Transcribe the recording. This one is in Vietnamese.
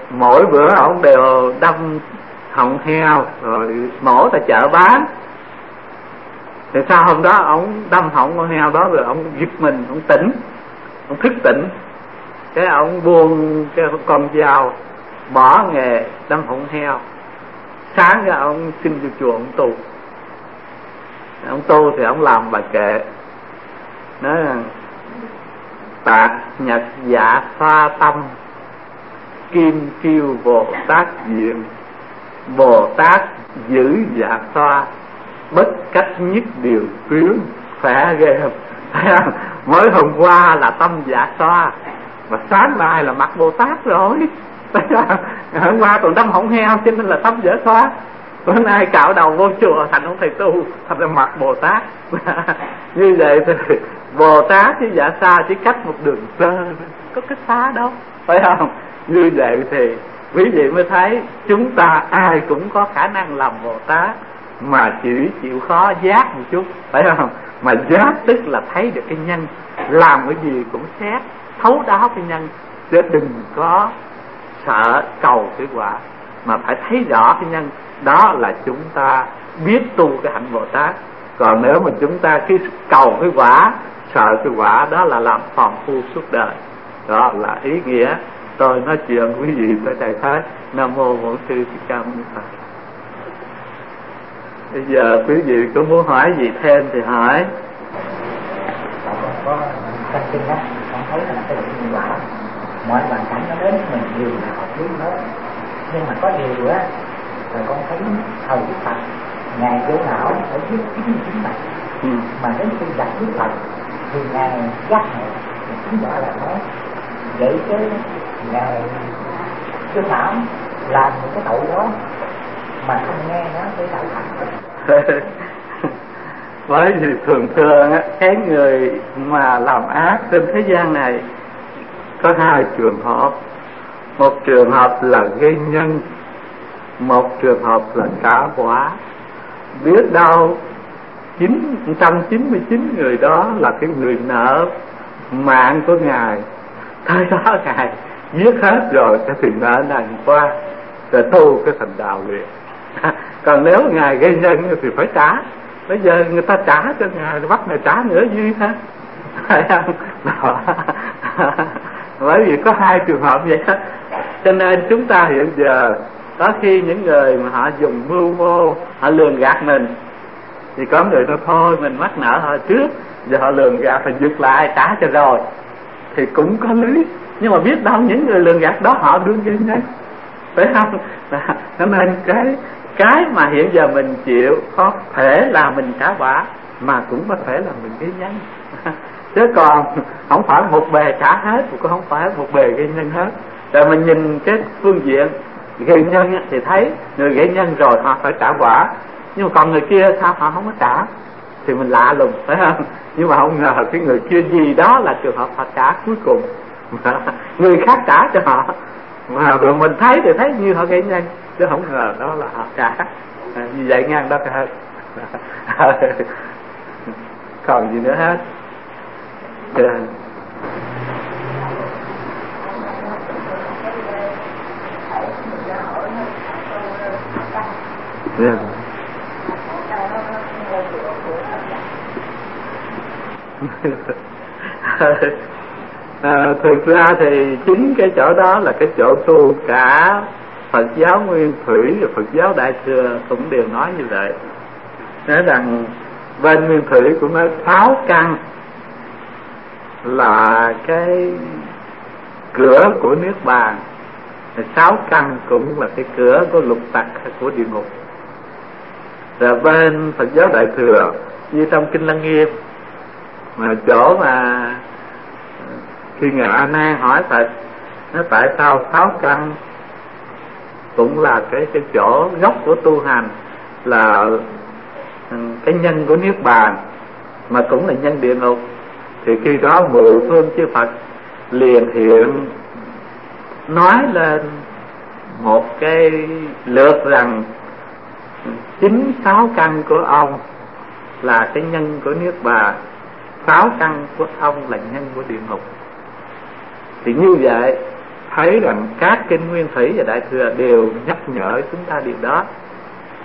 mỗi bữa ông đều đâm họng heo rồi mổ tại chợ bán. Thì sau hôm đó ông đâm họng con heo đó rồi ông giật mình, ông tỉnh, ông thức tỉnh, cái ông buông cái con dao, bỏ nghề đâm họng heo. Sáng ra ông xin vô chùa ông tu. Ông tu thì ông làm bài kệ nói rằng: Tạc nhật dạ pha tâm, kim kiêu Bồ Tát diện, Bồ Tát giữ dạ xoa, bất cách nhất điều tuyến. Khỏe ghê không? Thấy không? Mới hôm qua là tâm dạ xoa, mà sáng nay là mặt Bồ Tát rồi. Hôm qua còn đâm họng heo cho nên là tâm dạ xoa, bữa nay cạo đầu vô chùa thành ông thầy tu, thành ra mặt Bồ Tát. Như vậy thì Bồ Tát với dạ xoa chỉ cách một đường sơ, có cái xa đâu, phải không? Như vậy thì quý vị mới thấy chúng ta ai cũng có khả năng làm Bồ Tát, mà chỉ chịu khó giác một chút, phải không? Mà giác tức là thấy được cái nhân, làm cái gì cũng xét thấu đáo cái nhân, chứ đừng có sợ cầu cái quả, mà phải thấy rõ cái nhân. Đó là chúng ta biết tu cái hạnh Bồ Tát. Còn nếu mà chúng ta cứ cầu cái quả, sợ cái quả, đó là làm phàm phu suốt đời. Đó là ý nghĩa tôi nói chuyện quý vị tới đây hết. Nam mô Bổn Sư Thích Ca Mâu Ni Phật. Bây giờ quý vị có muốn hỏi gì thêm thì hỏi. Có trong kinh đó, con thấy là cái nhân quả, mọi hoàn cảnh nó đến mình đều là học lý hết. Nhưng mà có điều á, là con thấy thời Đức Phật ngài vô não phải biết chính mình, mà đến khi gặp Đức Phật thì ngài giác ngộ, chính đó là nói vậy chứ ngài vô não làm những cái tội đó mà không nghe nó để tạo thành. Bởi vì thường á, cái người mà làm ác trên thế gian này có hai trường hợp. Một trường hợp là gây nhân, một trường hợp là trả quả. Biết đâu 999 người đó là cái người nợ mạng của Ngài, tới đó Ngài giết hết rồi thì nợ nần qua, rồi tu cái thành đạo liền. Còn nếu Ngài gây nhân thì phải trả. Bây giờ người ta trả cho Ngài, bắt Ngài trả nữa duy ha, phải không? Bởi vì có hai trường hợp vậy đó. Cho nên chúng ta hiện giờ có khi những người mà họ dùng mưu mô, họ lường gạt mình, thì có người nói thôi mình mắc nợ họ trước, giờ họ lường gạt phải giật lại trả cho rồi, thì cũng có lý. Nhưng mà biết đâu những người lường gạt đó họ đương gây nhân, phải không? Cho nên cái mà hiện giờ mình chịu có thể là mình trả quả, mà cũng có thể là mình gây nhân. Chứ còn không phải một bề trả hết, cũng không phải một bề gây nhân hết. Rồi mình nhìn cái phương diện gây nhân thì thấy người gây nhân rồi họ phải trả quả, nhưng mà còn người kia sao họ không có trả, thì mình lạ lùng, phải không? Nhưng mà không ngờ cái người kia gì đó là trường hợp họ trả cuối cùng, người khác trả cho họ, mà rồi mình thấy thì thấy như họ gây nhân, chứ không ngờ đó là họ trả. Như vậy ngang đó hết. Còn gì nữa hết. Yeah. Thực ra thì chính cái chỗ đó là cái chỗ tu cả Phật giáo Nguyên Thủy và Phật giáo Đại Thừa cũng đều nói như vậy. Nói rằng bên Nguyên Thủy cũng nói 6 căn là cái cửa của Niết Bàn, 6 căn cũng là cái cửa của lục tặc của địa ngục. Rồi bên Phật giáo Đại Thừa như trong Kinh Lăng Nghiêm, mà chỗ mà khi Ngài A Nan hỏi Phật nó tại sao 6 căn cũng là cái chỗ gốc của tu hành, là cái nhân của Niết Bàn mà cũng là nhân địa ngục, thì khi đó 10 phương chư Phật liền hiện nói lên một cái lượt rằng 6 căn của ông là cái nhân của Niết Bàn, 6 căn của ông là nhân của địa ngục. Thì như vậy thấy rằng các kinh nguyên thủy và đại thừa đều nhắc nhở chúng ta điều đó.